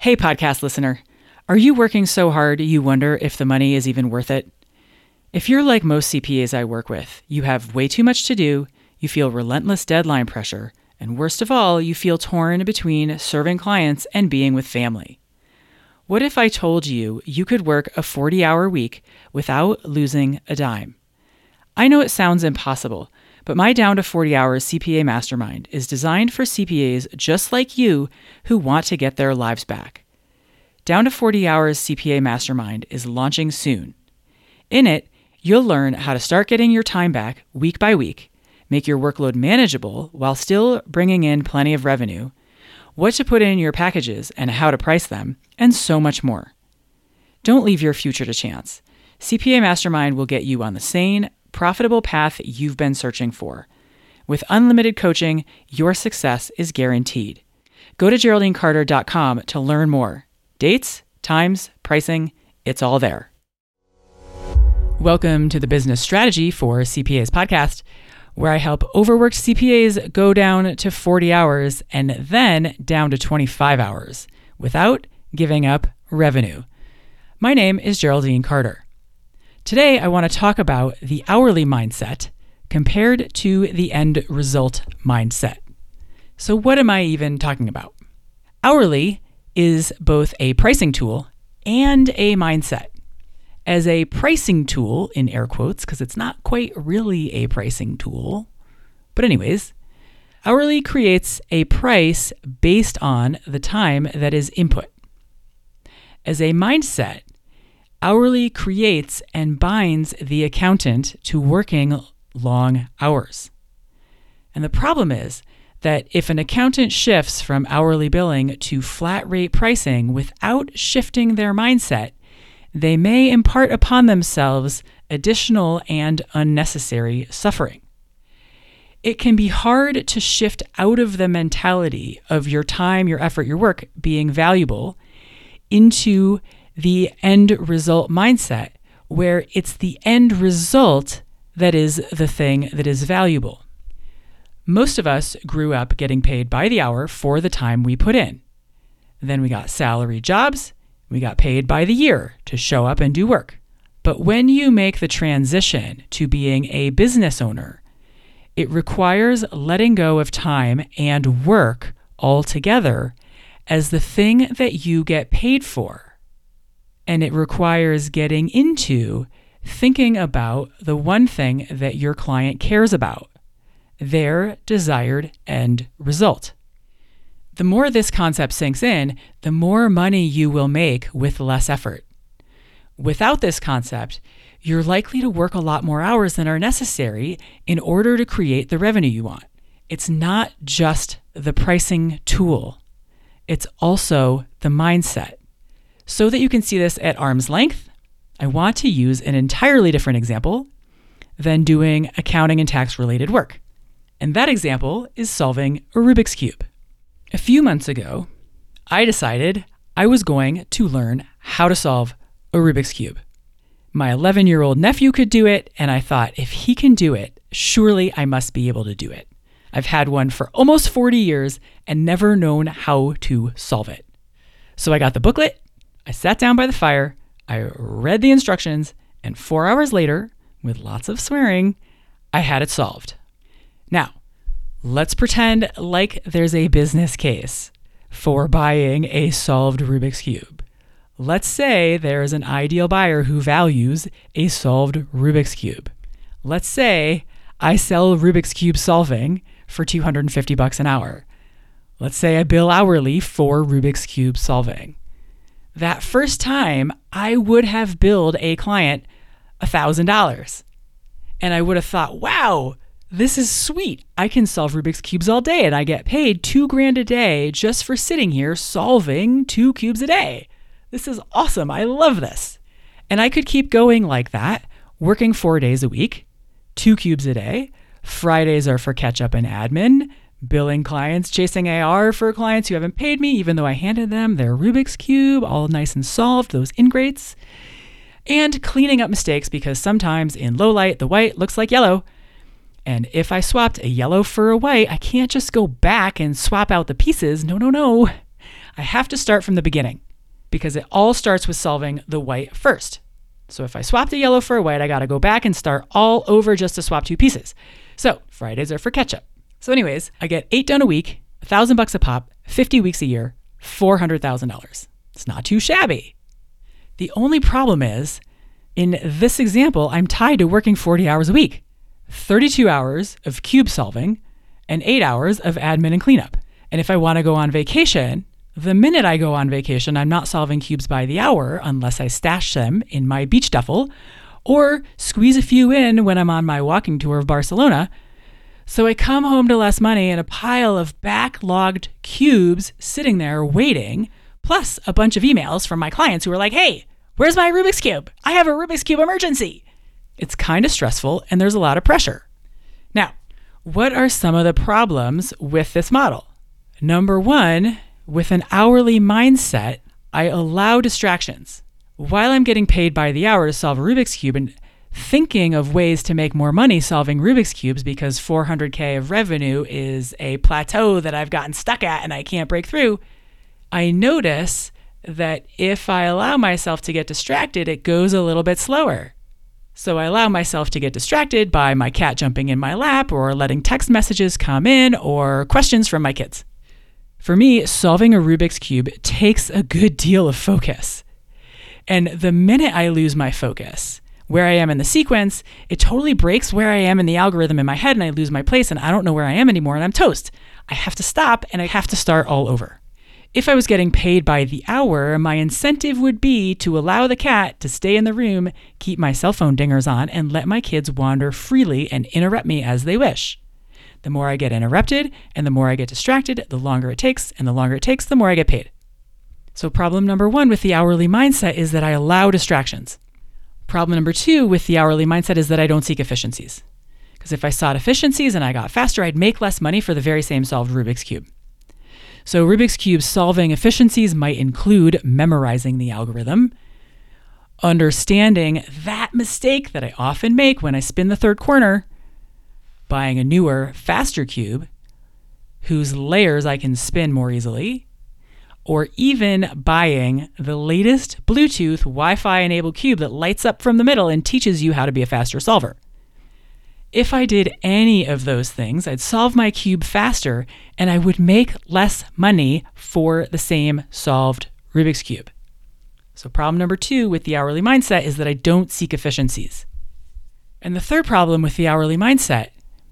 Hey, podcast listener. Are you working so hard you wonder if the money is even worth it? If you're like most CPAs I work with, you have way too much to do, you feel relentless deadline pressure, and worst of all, you feel torn between serving clients and being with family. What if I told you you could work a 40-hour week without losing a dime? I know it sounds impossible, but my Down to 40 Hours CPA Mastermind is designed for CPAs just like you who want to get their lives back. Down to 40 Hours CPA Mastermind is launching soon. In it, you'll learn how to start getting your time back week by week, make your workload manageable while still bringing in plenty of revenue, what to put in your packages and how to price them, and so much more. Don't leave your future to chance. CPA Mastermind will get you on the sane, profitable path you've been searching for. With unlimited coaching, your success is guaranteed. Go to GeraldineCarter.com to learn more. Dates, times, pricing, it's all there. Welcome to the Business Strategy for CPAs podcast, where I help overworked CPAs go down to 40 hours and then down to 25 hours without giving up revenue. My name is Geraldine Carter. Today, I want to talk about the hourly mindset compared to the end result mindset. So what am I even talking about? Hourly is both a pricing tool and a mindset. As a pricing tool, in air quotes, because it's not quite really a pricing tool, but anyways, hourly creates a price based on the time that is input. As a mindset, hourly creates and binds the accountant to working long hours. And the problem is that if an accountant shifts from hourly billing to flat rate pricing without shifting their mindset, they may impart upon themselves additional and unnecessary suffering. It can be hard to shift out of the mentality of your time, your effort, your work being valuable into the end result mindset, where it's the end result that is the thing that is valuable. Most of us grew up getting paid by the hour for the time we put in. Then we got salary jobs. We got paid by the year to show up and do work. But when you make the transition to being a business owner, it requires letting go of time and work altogether as the thing that you get paid for. And it requires getting into thinking about the one thing that your client cares about, their desired end result. The more this concept sinks in, the more money you will make with less effort. Without this concept, you're likely to work a lot more hours than are necessary in order to create the revenue you want. It's not just the pricing tool. It's also the mindset. So that you can see this at arm's length, I want to use an entirely different example than doing accounting and tax related work. And that example is solving a Rubik's Cube. A few months ago, I decided I was going to learn how to solve a Rubik's Cube. My 11-year-old nephew could do it, and I thought, if he can do it, surely I must be able to do it. I've had one for almost 40 years and never known how to solve it. So I got the booklet, I sat down by the fire, I read the instructions, and 4 hours later, with lots of swearing, I had it solved. Now, let's pretend like there's a business case for buying a solved Rubik's Cube. Let's say there's an ideal buyer who values a solved Rubik's Cube. Let's say I sell Rubik's Cube solving for $250 an hour. Let's say I bill hourly for Rubik's Cube solving. That first time, I would have billed a client $1,000. And I would have thought, wow, this is sweet. I can solve Rubik's Cubes all day and I get paid $2,000 a day just for sitting here solving 2 cubes a day. This is awesome. I love this. And I could keep going like that, working 4 days a week, 2 cubes a day. Fridays are for catch up and admin, billing clients, chasing AR for clients who haven't paid me, even though I handed them their Rubik's Cube, all nice and solved, those ingrates, and cleaning up mistakes because sometimes in low light, the white looks like yellow. And if I swapped a yellow for a white, I can't just go back and swap out the pieces. No. I have to start from the beginning because it all starts with solving the white first. So if I swap the yellow for a white, I got to go back and start all over just to swap two pieces. So Fridays are for ketchup. So anyways, I get 8 done a week, $1,000 a pop, 50 weeks a year, $400,000. It's not too shabby. The only problem is, in this example, I'm tied to working 40 hours a week, 32 hours of cube solving, and 8 hours of admin and cleanup. And if I want to go on vacation, the minute I go on vacation, I'm not solving cubes by the hour unless I stash them in my beach duffel or squeeze a few in when I'm on my walking tour of Barcelona. So I come home to less money and a pile of backlogged cubes sitting there waiting, plus a bunch of emails from my clients who are like, hey, where's my Rubik's Cube? I have a Rubik's Cube emergency. It's kind of stressful and there's a lot of pressure. Now, what are some of the problems with this model? Number one, with an hourly mindset, I allow distractions. While I'm getting paid by the hour to solve a Rubik's Cube and thinking of ways to make more money solving Rubik's Cubes because $400K of revenue is a plateau that I've gotten stuck at and I can't break through, I notice that if I allow myself to get distracted, it goes a little bit slower. So I allow myself to get distracted by my cat jumping in my lap or letting text messages come in or questions from my kids. For me, solving a Rubik's Cube takes a good deal of focus. And the minute I lose my focus, where I am in the sequence, it totally breaks where I am in the algorithm in my head and I lose my place and I don't know where I am anymore and I'm toast. I have to stop and I have to start all over. If I was getting paid by the hour, my incentive would be to allow the cat to stay in the room, keep my cell phone dingers on, and let my kids wander freely and interrupt me as they wish. The more I get interrupted and the more I get distracted, the longer it takes, and the longer it takes, the more I get paid. So problem number one with the hourly mindset is that I allow distractions. Problem number two with the hourly mindset is that I don't seek efficiencies. Because if I sought efficiencies and I got faster, I'd make less money for the very same solved Rubik's Cube. So Rubik's Cube solving efficiencies might include memorizing the algorithm, understanding that mistake that I often make when I spin the third corner, buying a newer, faster cube whose layers I can spin more easily, or even buying the latest Bluetooth Wi-Fi enabled cube that lights up from the middle and teaches you how to be a faster solver. If I did any of those things, I'd solve my cube faster and I would make less money for the same solved Rubik's Cube. So problem number two with the hourly mindset is that I don't seek efficiencies. And the third problem with the hourly mindset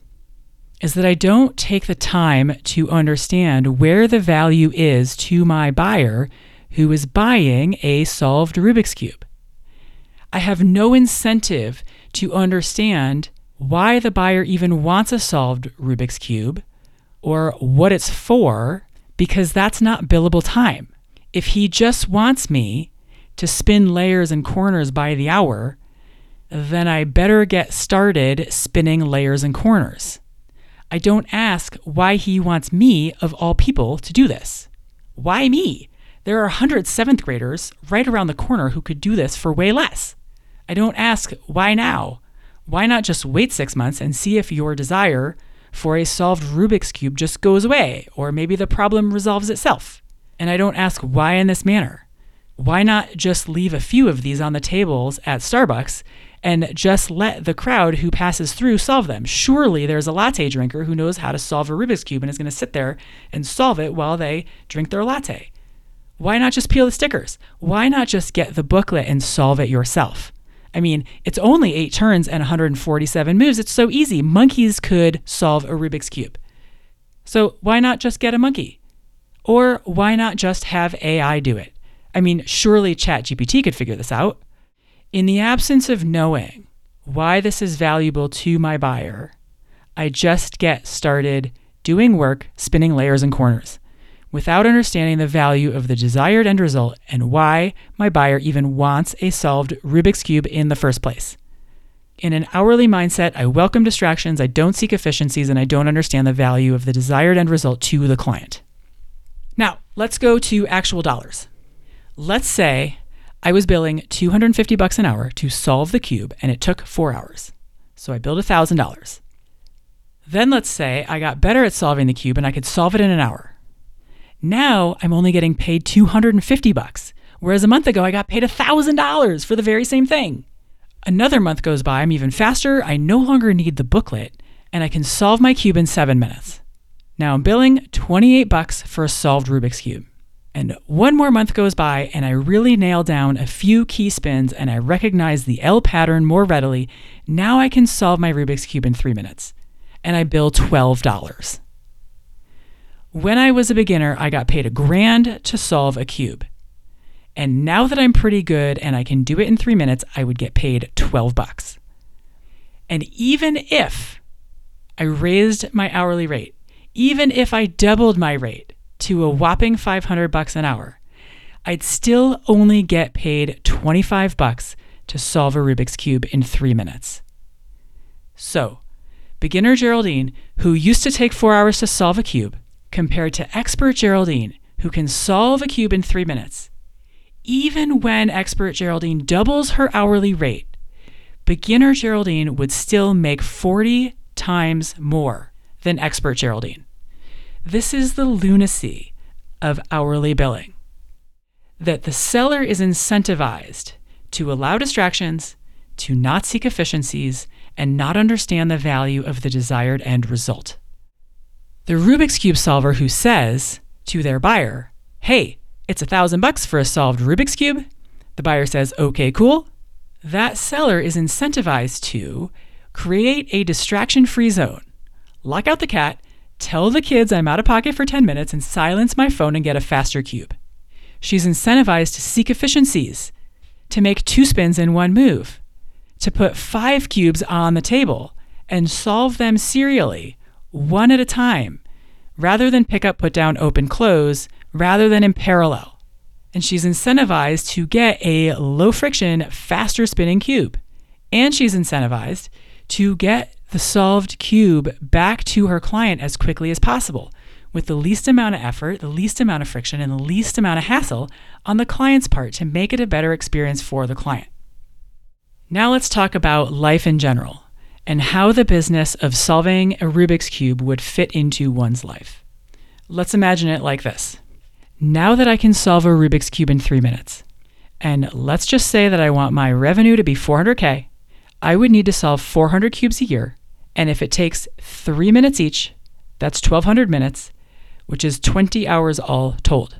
is that I don't take the time to understand where the value is to my buyer who is buying a solved Rubik's Cube. I have no incentive to understand why the buyer even wants a solved Rubik's Cube or what it's for, because that's not billable time. If he just wants me to spin layers and corners by the hour, then I better get started spinning layers and corners. I don't ask why he wants me, of all people, to do this. Why me? There are 100 7th graders right around the corner who could do this for way less. I don't ask why now. Why not just wait 6 months and see if your desire for a solved Rubik's Cube just goes away, or maybe the problem resolves itself? And I don't ask why in this manner. Why not just leave a few of these on the tables at Starbucks and just let the crowd who passes through solve them? Surely there's a latte drinker who knows how to solve a Rubik's Cube and is going to sit there and solve it while they drink their latte. Why not just peel the stickers? Why not just get the booklet and solve it yourself? I mean, it's only 8 turns and 147 moves. It's so easy. Monkeys could solve a Rubik's Cube. So why not just get a monkey? Or why not just have AI do it? I mean, surely ChatGPT could figure this out. In the absence of knowing why this is valuable to my buyer, I just get started doing work, spinning layers and corners, without understanding the value of the desired end result and why my buyer even wants a solved Rubik's Cube in the first place. In an hourly mindset, I welcome distractions, I don't seek efficiencies, and I don't understand the value of the desired end result to the client. Now, let's go to actual dollars. Let's say I was billing $250 an hour to solve the cube and it took 4 hours. So I billed $1,000. Then let's say I got better at solving the cube and I could solve it in an hour. Now I'm only getting paid $250, whereas a month ago I got paid $1,000 for the very same thing. Another month goes by, I'm even faster, I no longer need the booklet, and I can solve my cube in 7 minutes. Now I'm billing $28 for a solved Rubik's Cube. And one more month goes by and I really nail down a few key spins and I recognize the L pattern more readily. Now I can solve my Rubik's Cube in 3 minutes. And I bill $12. When I was a beginner, I got paid $1,000 to solve a cube. And now that I'm pretty good and I can do it in 3 minutes, I would get paid $12. And even if I raised my hourly rate, even if I doubled my rate to a whopping $500 an hour, I'd still only get paid $25 to solve a Rubik's Cube in 3 minutes. So, beginner Geraldine, who used to take 4 hours to solve a cube, compared to expert Geraldine, who can solve a cube in 3 minutes. Even when expert Geraldine doubles her hourly rate, beginner Geraldine would still make 40 times more than expert Geraldine. This is the lunacy of hourly billing. That the seller is incentivized to allow distractions, to not seek efficiencies, and not understand the value of the desired end result. The Rubik's Cube solver who says to their buyer, "Hey, it's $1,000 for a solved Rubik's Cube." The buyer says, "Okay, cool." That seller is incentivized to create a distraction-free zone, lock out the cat, tell the kids I'm out of pocket for 10 minutes, and silence my phone and get a faster cube. She's incentivized to seek efficiencies, to make 2 spins in 1 move, to put 5 cubes on the table and solve them serially, 1 at a time, rather than pick up, put down, open, close, rather than in parallel. And she's incentivized to get a low friction, faster spinning cube. And she's incentivized to get the solved cube back to her client as quickly as possible, with the least amount of effort, the least amount of friction, and the least amount of hassle on the client's part to make it a better experience for the client. Now let's talk about life in general and how the business of solving a Rubik's Cube would fit into one's life. Let's imagine it like this. Now that I can solve a Rubik's Cube in 3 minutes, and let's just say that I want my revenue to be $400K, I would need to solve 400 cubes a year, and if it takes 3 minutes each, that's 1,200 minutes, which is 20 hours all told.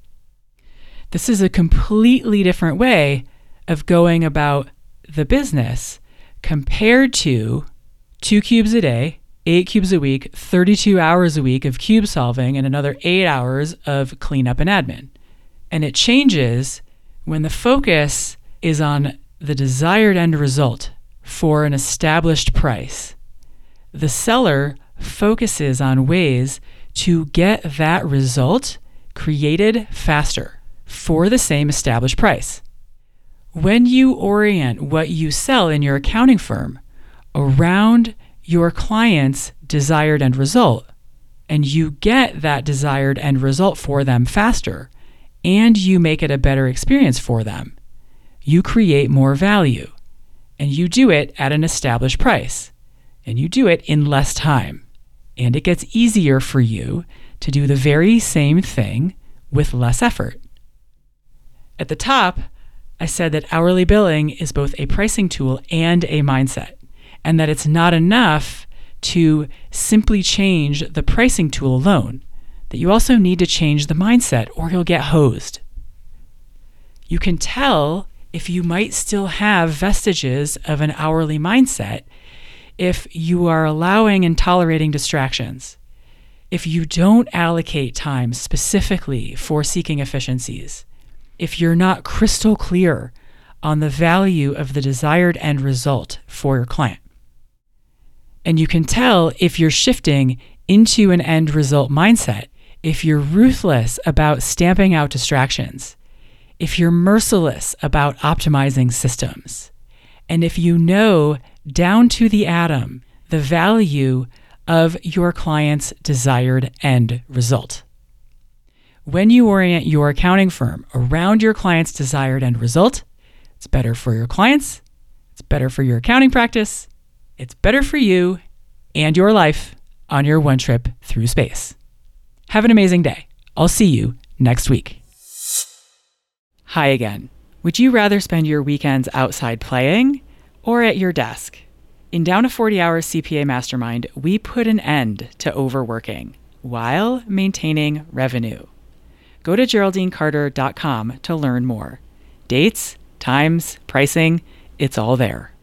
This is a completely different way of going about the business compared to 2 cubes a day, 8 cubes a week, 32 hours a week of cube solving, and another 8 hours of cleanup and admin. And it changes when the focus is on the desired end result for an established price. The seller focuses on ways to get that result created faster for the same established price. When you orient what you sell in your accounting firm around your client's desired end result, and you get that desired end result for them faster, and you make it a better experience for them, you create more value, and you do it at an established price, and you do it in less time, and it gets easier for you to do the very same thing with less effort. At the top, I said that hourly billing is both a pricing tool and a mindset, and that it's not enough to simply change the pricing tool alone, that you also need to change the mindset or you'll get hosed. You can tell if you might still have vestiges of an hourly mindset if you are allowing and tolerating distractions, if you don't allocate time specifically for seeking efficiencies, if you're not crystal clear on the value of the desired end result for your client. And you can tell if you're shifting into an end result mindset, if you're ruthless about stamping out distractions, if you're merciless about optimizing systems, and if you know down to the atom the value of your client's desired end result. When you orient your accounting firm around your client's desired end result, it's better for your clients, it's better for your accounting practice, it's better for you and your life on your one trip through space. Have an amazing day. I'll see you next week. Hi again. Would you rather spend your weekends outside playing or at your desk? In Down to 40 Hours CPA Mastermind, we put an end to overworking while maintaining revenue. Go to GeraldineCarter.com to learn more. Dates, times, pricing, it's all there.